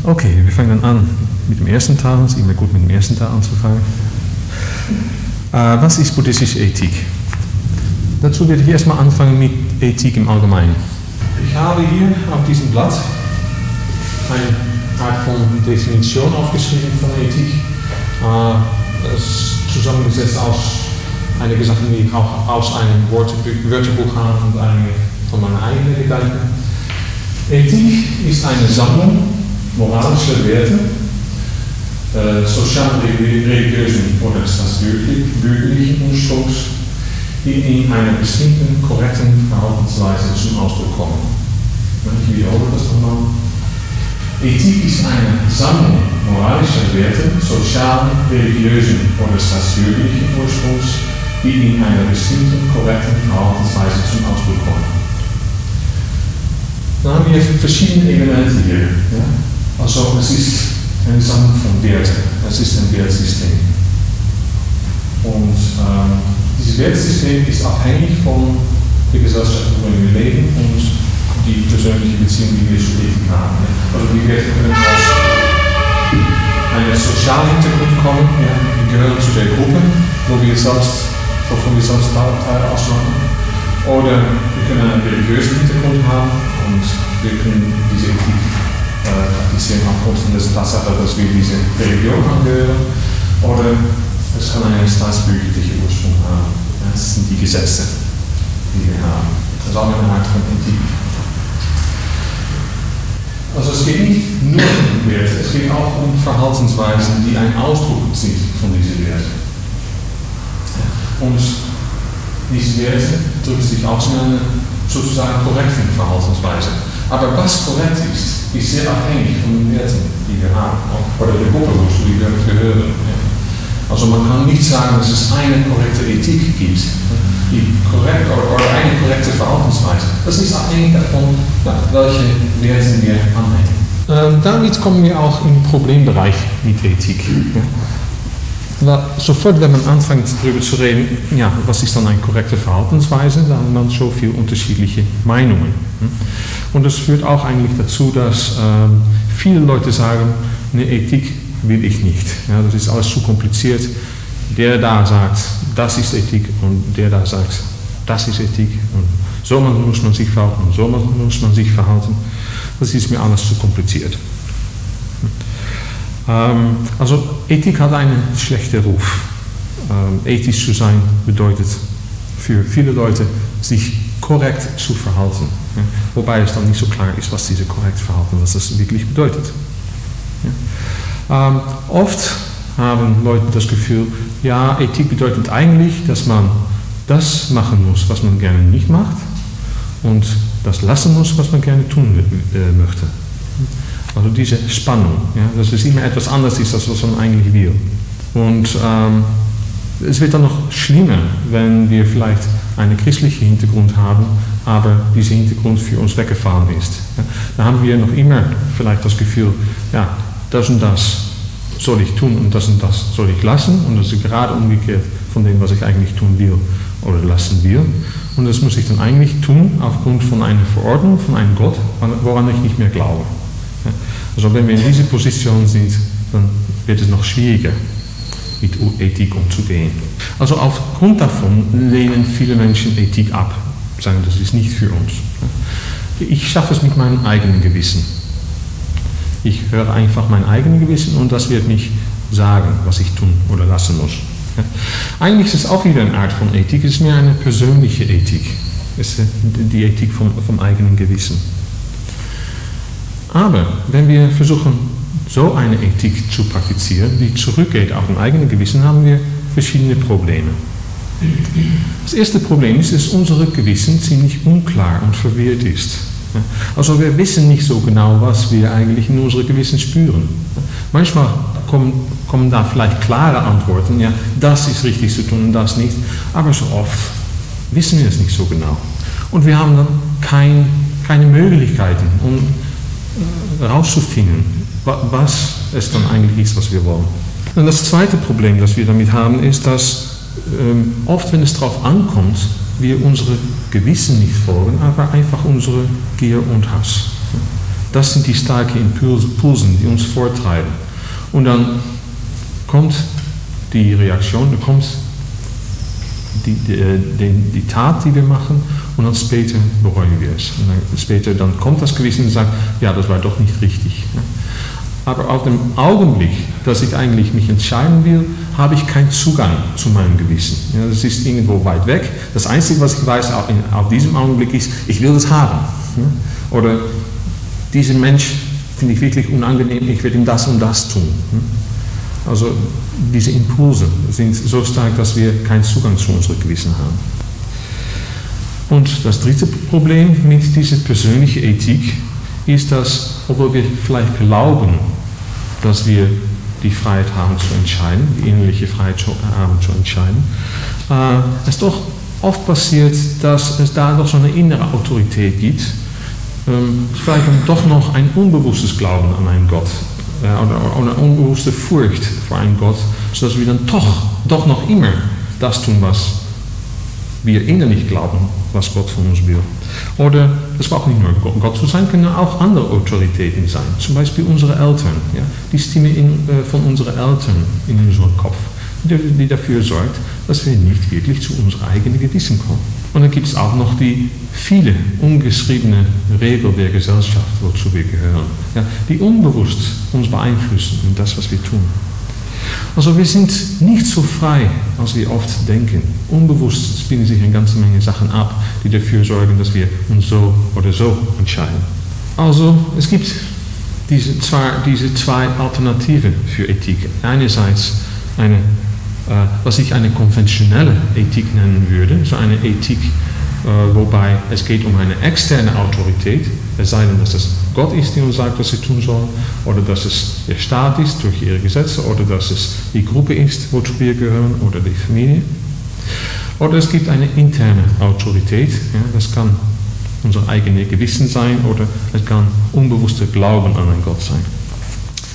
Okay, wir fangen dann an mit dem ersten Teil. Es ist immer gut, mit dem ersten Teil anzufangen. Was ist buddhistische Ethik? Dazu werde ich erstmal anfangen mit Ethik im Allgemeinen. Ich habe hier auf diesem Blatt eine Art von Definition aufgeschrieben von Ethik. Das ist zusammengesetzt aus einige Sachen, die ich auch aus einem Wörterbuch habe und einige von meinen eigenen Gedanken. Ethik ist eine Sammlung moralischer Werte, sozial-religiösen oder staatsbürgerlichen Ursprungs, die in einer bestimmten, korrekten Verhaltensweise zum Ausdruck kommen. Ich wiederhole das nochmal. Ethik ist eine Sammlung moralischer Werte, sozial-religiösen oder staatsbürgerlichen Ursprungs, die in einer bestimmten, korrekten Verhaltensweise zum Ausdruck kommen. Dann haben wir verschiedene Elemente hier. Ja? Also es ist eine Sammlung von Werten, es ist ein Wertsystem. Und dieses Wertsystem ist abhängig von der Gesellschaft, worin wir leben und die persönliche Beziehung, die wir zur Ethik haben. Also die Werte können aus einem sozialen Hintergrund kommen, ja? Wir gehören zu der Gruppe, wovon wir selbst Teil ausmachen. Oder wir können einen religiösen Hintergrund haben und wir können diese Ethik praktizieren aufgrund von der Tatsache, dass wir diese Religion angehören. Oder es kann einen staatsbürgerlichen Ursprung haben. Das sind die Gesetze, die wir haben. Das ist auch eine Art von Ethik. Also es geht nicht nur um Werte, es geht auch um Verhaltensweisen, die ein Ausdruck sind von diesen Werten. Und diese Werte drücken sich aus in einer sozusagen korrekten Verhaltensweise. Aber was korrekt ist, ist sehr abhängig von den Werten, die wir haben, oder der Gruppe, wozu wir gehören. Also man kann nicht sagen, dass es eine korrekte Ethik gibt, die korrekt oder eine korrekte Verhaltensweise. Das ist abhängig davon, welche Werte wir anhängen. Damit kommen wir auch im Problembereich mit Ethik. Sofort, wenn man anfängt darüber zu reden, ja, was ist dann eine korrekte Verhaltensweise, dann hat man schon viele unterschiedliche Meinungen. Und das führt auch eigentlich dazu, dass viele Leute sagen, eine Ethik will ich nicht. Ja, das ist alles zu kompliziert. Der da sagt, das ist Ethik und der da sagt, das ist Ethik und so muss man sich verhalten und so muss man sich verhalten. Das ist mir alles zu kompliziert. Also Ethik hat einen schlechten Ruf. Ethisch zu sein bedeutet für viele Leute, sich korrekt zu verhalten. Ja? Wobei es dann nicht so klar ist, was diese korrekt verhalten, was das wirklich bedeutet. Ja? Oft haben Leute das Gefühl, ja, Ethik bedeutet eigentlich, dass man das machen muss, was man gerne nicht macht und das lassen muss, was man gerne tun möchte. Also diese Spannung, ja, dass es immer etwas anderes ist, als was man eigentlich will. Und es wird dann noch schlimmer, wenn wir vielleicht einen christlichen Hintergrund haben, aber dieser Hintergrund für uns weggefallen ist. Ja, da haben wir noch immer vielleicht das Gefühl, ja, das und das soll ich tun und das soll ich lassen und das ist gerade umgekehrt von dem, was ich eigentlich tun will oder lassen will. Und das muss ich dann eigentlich tun aufgrund von einer Verordnung, von einem Gott, woran ich nicht mehr glaube. Ja, also wenn wir in dieser Position sind, dann wird es noch schwieriger, mit Ethik umzugehen. Also aufgrund davon lehnen viele Menschen Ethik ab, sagen, das ist nicht für uns. Ich schaffe es mit meinem eigenen Gewissen. Ich höre einfach mein eigenes Gewissen und das wird mich sagen, was ich tun oder lassen muss. Eigentlich ist es auch wieder eine Art von Ethik, es ist mehr eine persönliche Ethik. Es ist die Ethik vom eigenen Gewissen. Aber wenn wir versuchen, so eine Ethik zu praktizieren, die zurückgeht auf ein eigenes Gewissen, haben wir verschiedene Probleme. Das erste Problem ist, dass unser Gewissen ziemlich unklar und verwirrt ist. Also wir wissen nicht so genau, was wir eigentlich in unserem Gewissen spüren. Manchmal kommen da vielleicht klare Antworten, ja, das ist richtig zu tun und das nicht, aber so oft wissen wir es nicht so genau. Und wir haben dann keine Möglichkeiten, um herauszufinden, was es dann eigentlich ist, was wir wollen. Und das zweite Problem, das wir damit haben, ist, dass oft, wenn es darauf ankommt, wir unsere Gewissen nicht folgen, aber einfach unsere Gier und Hass. Das sind die starken Impulsen, die uns vortreiben. Und dann kommt die Reaktion, dann kommt die Tat, die wir machen, und dann später bereuen wir es. Und dann später dann kommt das Gewissen und sagt, ja, das war doch nicht richtig. Aber auf dem Augenblick, dass ich eigentlich mich entscheiden will, habe ich keinen Zugang zu meinem Gewissen. Ja, das ist irgendwo weit weg. Das Einzige, was ich weiß auf diesem Augenblick ist, ich will das haben. Ja? Oder diesen Mensch finde ich wirklich unangenehm, ich werde ihm das und das tun. Also diese Impulse sind so stark, dass wir keinen Zugang zu unserem Gewissen haben. Und das dritte Problem mit dieser persönlichen Ethik ist, dass, obwohl wir vielleicht glauben, dass wir die Freiheit haben zu entscheiden, die innerliche Freiheit haben zu entscheiden, es doch oft passiert, dass es da doch so eine innere Autorität gibt, vielleicht doch noch ein unbewusstes Glauben an einen Gott oder eine unbewusste Furcht vor einem Gott, sodass wir dann doch noch immer das tun, was wir innerlich glauben, was Gott von uns will. Oder es braucht nicht nur Gott zu sein, können auch andere Autoritäten sein. Zum Beispiel unsere Eltern. Ja? Die Stimme von unseren Eltern in unserem Kopf, die dafür sorgt, dass wir nicht wirklich zu unserem eigenen Gewissen kommen. Und dann gibt es auch noch die viele ungeschriebene Regeln der Gesellschaft, wozu wir gehören, ja? Die unbewusst uns beeinflussen in das, was wir tun. Also wir sind nicht so frei, als wir oft denken. Unbewusst spielen sich eine ganze Menge Sachen ab, die dafür sorgen, dass wir uns so oder so entscheiden. Also es gibt diese zwei Alternativen für Ethik. Einerseits was ich eine konventionelle Ethik nennen würde, so eine Ethik, wobei es geht um eine externe Autorität, es sei denn, dass es Gott ist, der uns sagt, was wir tun sollen, oder dass es der Staat ist durch ihre Gesetze, oder dass es die Gruppe ist, wozu wir gehören, oder die Familie. Oder es gibt eine interne Autorität, ja, das kann unser eigenes Gewissen sein, oder es kann unbewusster Glauben an einen Gott sein.